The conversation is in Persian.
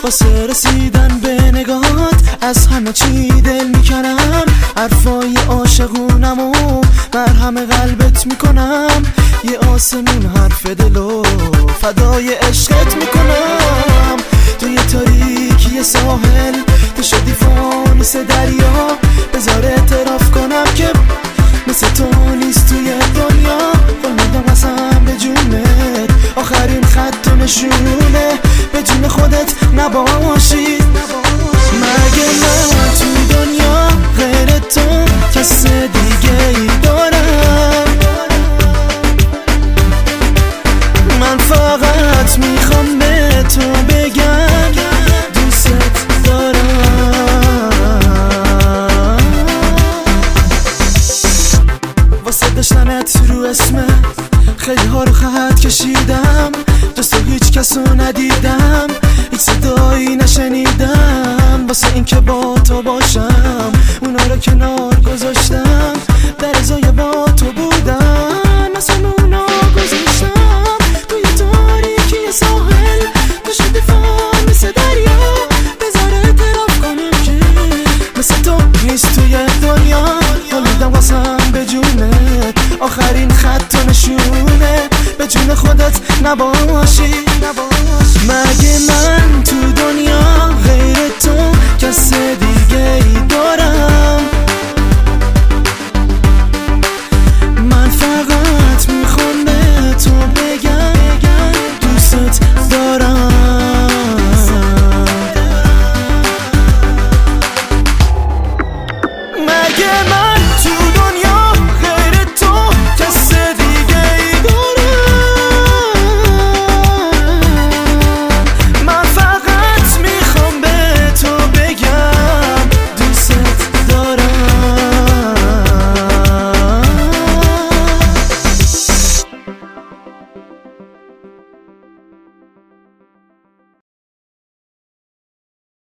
واسه رسیدن به نگاهات از همه چی دل میکنم، حرفای عاشقونمو مرهم قلبت میکنم، یه آسمون حرف دلو فدای عشقت میکنم. توی تاریکی ساحل تو شدی فانوس دریا، بذار اعتراف کنم که مثل تو نیست توی دنیا. قول میدم قسم به جونت آخرین خط و نشونه به جون خودت نباشی. مگه من توی دنیا غیر تو کس دیگه ای دارم؟ من فقط میخوام به تو بگم دوست دارم. واسه داشتنت رو اسمت خیلی ها رو خط کشیدم، جز تو هیچ کسو ندیدم، هیچ صدایی نشنیدم. واسه این که با تو باشم اونا رو کنار گذاشتم، در ازای با تو بودن مثل اونا گذاشتم. توی تاریکی ساحل تو شدی فانوس دریا، بذار اعتراف کنم که مثل تو نیست توی دنیا. حالیدم قسم به جونت آخرین خط و نشونه به جون خودت نباشی. مگه